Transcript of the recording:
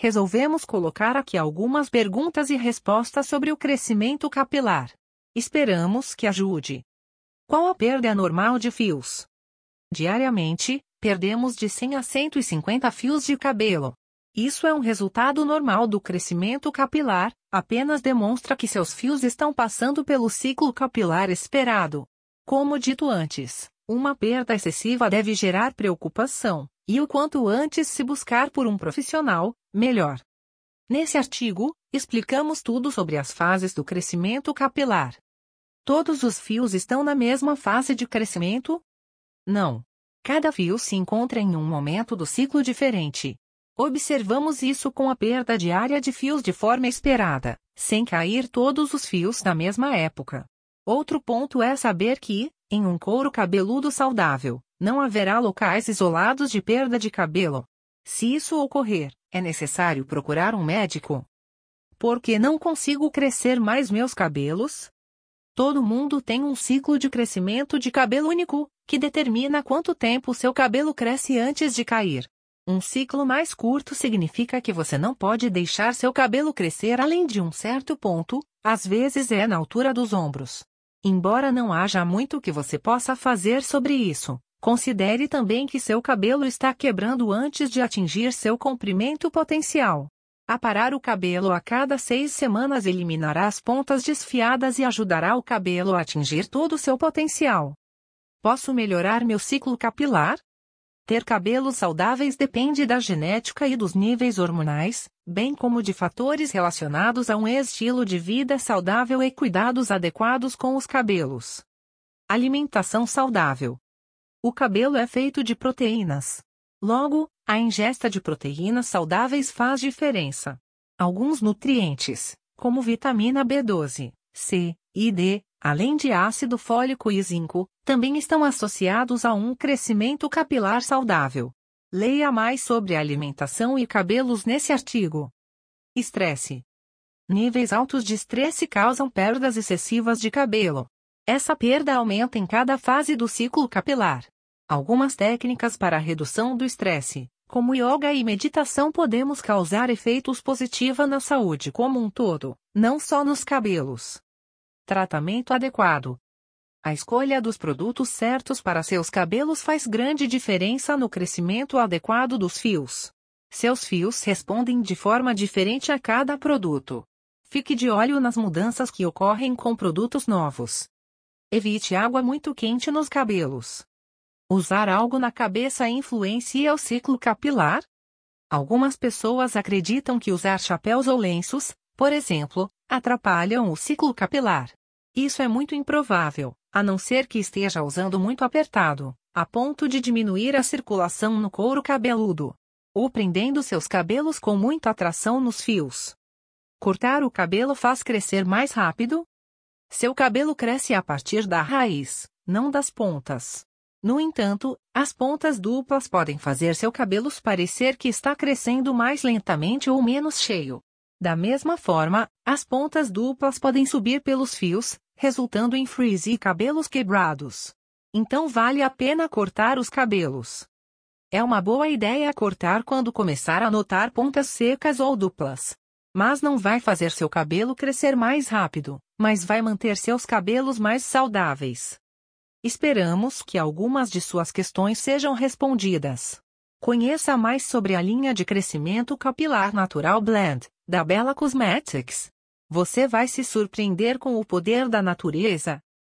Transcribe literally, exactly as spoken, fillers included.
resolvemos colocar aqui algumas perguntas e respostas sobre o crescimento capilar. Esperamos que ajude. Qual a perda normal de fios? Diariamente, perdemos de cem a cento e cinquenta fios de cabelo. Isso é um resultado normal do crescimento capilar, apenas demonstra que seus fios estão passando pelo ciclo capilar esperado. Como dito antes, uma perda excessiva deve gerar preocupação, e o quanto antes se buscar por um profissional, melhor. Nesse artigo, explicamos tudo sobre as fases do crescimento capilar. Todos os fios estão na mesma fase de crescimento? Não. Cada fio se encontra em um momento do ciclo diferente. Observamos isso com a perda diária de fios de forma esperada, sem cair todos os fios na mesma época. Outro ponto é saber que, em um couro cabeludo saudável, não haverá locais isolados de perda de cabelo. Se isso ocorrer, é necessário procurar um médico. Por que não consigo crescer mais meus cabelos? Todo mundo tem um ciclo de crescimento de cabelo único, que determina quanto tempo seu cabelo cresce antes de cair. Um ciclo mais curto significa que você não pode deixar seu cabelo crescer além de um certo ponto, às vezes é na altura dos ombros. Embora não haja muito que você possa fazer sobre isso, considere também que seu cabelo está quebrando antes de atingir seu comprimento potencial. Aparar o cabelo a cada seis semanas eliminará as pontas desfiadas e ajudará o cabelo a atingir todo o seu potencial. Posso melhorar meu ciclo capilar? Ter cabelos saudáveis depende da genética e dos níveis hormonais, bem como de fatores relacionados a um estilo de vida saudável e cuidados adequados com os cabelos. Alimentação saudável. O cabelo é feito de proteínas. Logo, a ingesta de proteínas saudáveis faz diferença. Alguns nutrientes, como vitamina B doze, C e D, além de ácido fólico e zinco, também estão associados a um crescimento capilar saudável. Leia mais sobre alimentação e cabelos nesse artigo. Estresse. Níveis altos de estresse causam perdas excessivas de cabelo. Essa perda aumenta em cada fase do ciclo capilar. Algumas técnicas para a redução do estresse, como yoga e meditação, podemos causar efeitos positivos na saúde como um todo, não só nos cabelos. Tratamento adequado. A escolha dos produtos certos para seus cabelos faz grande diferença no crescimento adequado dos fios. Seus fios respondem de forma diferente a cada produto. Fique de olho nas mudanças que ocorrem com produtos novos. Evite água muito quente nos cabelos. Usar algo na cabeça influencia o ciclo capilar? Algumas pessoas acreditam que usar chapéus ou lenços, por exemplo, atrapalham o ciclo capilar. Isso é muito improvável, a não ser que esteja usando muito apertado, a ponto de diminuir a circulação no couro cabeludo. Ou prendendo seus cabelos com muita atração nos fios. Cortar o cabelo faz crescer mais rápido? Seu cabelo cresce a partir da raiz, não das pontas. No entanto, as pontas duplas podem fazer seu cabelo parecer que está crescendo mais lentamente ou menos cheio. Da mesma forma, as pontas duplas podem subir pelos fios, resultando em frizz e cabelos quebrados. Então vale a pena cortar os cabelos. É uma boa ideia cortar quando começar a notar pontas secas ou duplas. Mas não vai fazer seu cabelo crescer mais rápido, mas vai manter seus cabelos mais saudáveis. Esperamos que algumas de suas questões sejam respondidas. Conheça mais sobre a linha de crescimento capilar Natural Blend, da Bella Cosmetics. Você vai se surpreender com o poder da natureza.